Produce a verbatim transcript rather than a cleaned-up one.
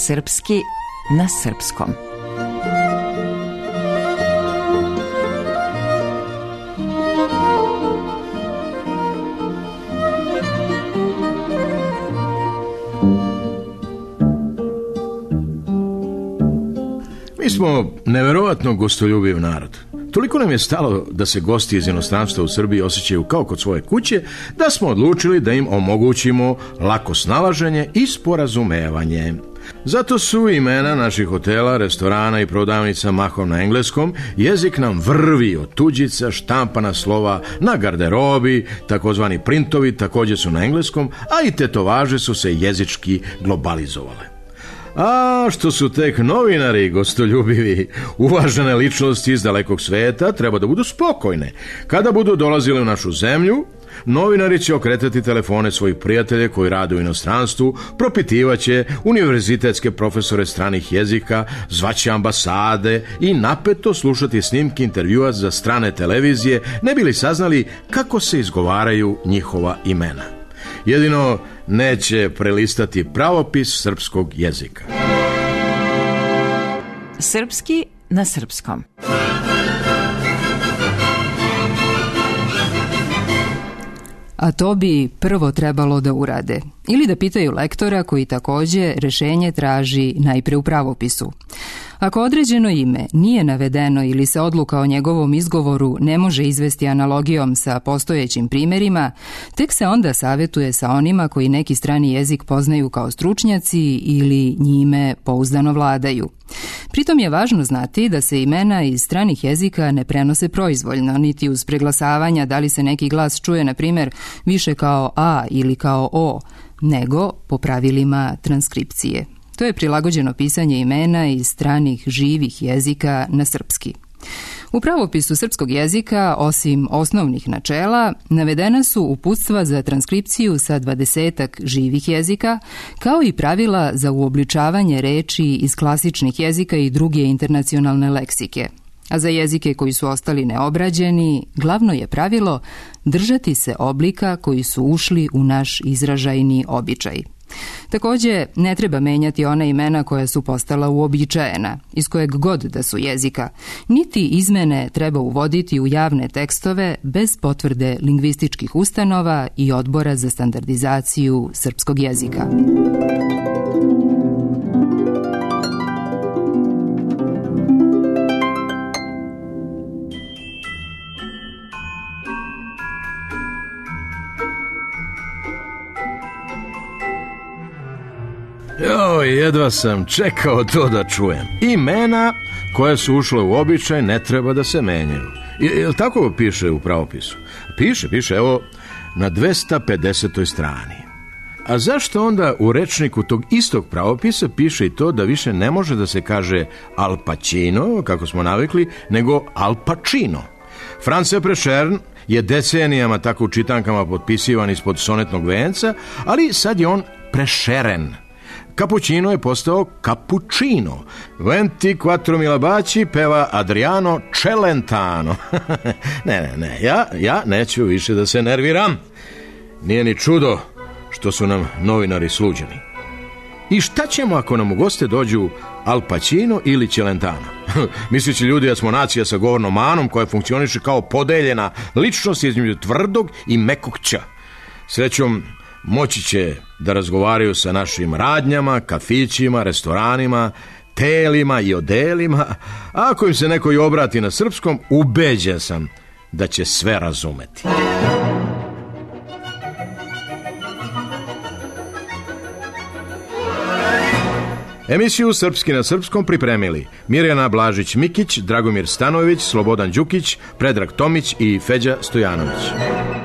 Srpski na srpskom. Mi smo neverovatno gostoljubiv narod. Toliko nam je stalo da se gosti iz inostranstva u Srbiji osjećaju kao kod svoje kuće, da smo odlučili da im omogućimo lako snalaženje i sporazumevanje. Zato su imena naših hotela, restorana i prodavnica mahom na engleskom, jezik nam vrvi od tuđica, štampana slova na garderobi, takozvani printovi također su na engleskom, a i tetovaže su se jezički globalizovale. A što su tek novinari gostoljubivi, uvažene ličnosti iz dalekog sveta treba da budu spokojne. Kada budu dolazili u našu zemlju, novinari će okretati telefone svojih prijatelja koji rade u inostranstvu, propitivaće univerzitetske profesore stranih jezika, zvaće ambasade i napeto slušati snimke intervjua za strane televizije, ne bi li saznali kako se izgovaraju njihova imena. Jedino neće prelistati pravopis srpskog jezika. Srpski na srpskom. A to bi prvo trebalo da urade. Ili da pitaju lektora koji također rešenje traži najpre u pravopisu. Ako određeno ime nije navedeno ili se odluka o njegovom izgovoru ne može izvesti analogijom sa postojećim primjerima, tek se onda savjetuje sa onima koji neki strani jezik poznaju kao stručnjaci ili njime pouzdano vladaju. Pritom je važno znati da se imena iz stranih jezika ne prenose proizvoljno, niti uz preglasavanja da li se neki glas čuje, na primjer, više kao A ili kao O, nego po pravilima transkripcije. To je prilagođeno pisanje imena iz stranih živih jezika na srpski. U pravopisu srpskog jezika, osim osnovnih načela, navedena su uputstva za transkripciju sa dvadesetak živih jezika, kao i pravila za uobličavanje reči iz klasičnih jezika i druge internacionalne leksike. A za jezike koji su ostali neobrađeni, glavno je pravilo držati se oblika koji su ušli u naš izražajni običaj. Također, ne treba menjati ona imena koja su postala uobičajena, iz kojeg god da su jezika, niti izmene treba uvoditi u javne tekstove bez potvrde lingvističkih ustanova i odbora za standardizaciju srpskog jezika. Joj, jedva sam čekao to da čujem. Imena koja su ušla u običaj ne treba da se menjaju. Jel tako piše u pravopisu? Piše, piše, evo, na dvesta pedesetoj strani. A zašto onda u rečniku tog istog pravopisa piše i to da više ne može da se kaže Al Pacino, kako smo navikli, nego Al Pacino? France Prešern je decenijama tako u čitankama potpisivan ispod sonetnog venca, ali sad je on prešeren. Cappuccino je postao cappuccino. Venti quattro mila baci peva Adriano Celentano. ne, ne, ne, ja, ja neću više da se nerviram. Nije ni čudo što su nam novinari sluđeni. I šta ćemo ako nam u goste dođu Al Pacino ili Celentano? Mislići ljudi da smo nacija sa govornom manom koja funkcioniše kao podeljena ličnost između tvrdog i mekog ća. Srećom, moći će da razgovaraju sa našim radnjama, kafićima, restoranima, telima i odelima. A ako im se neko i obrati na srpskom, ubeđen sam da će sve razumeti. Emisiju Srpski na srpskom pripremili Mirjana Blažić-Mikić, Dragomir Stanojević, Slobodan Đukić, Predrag Tomić i Feđa Stojanović.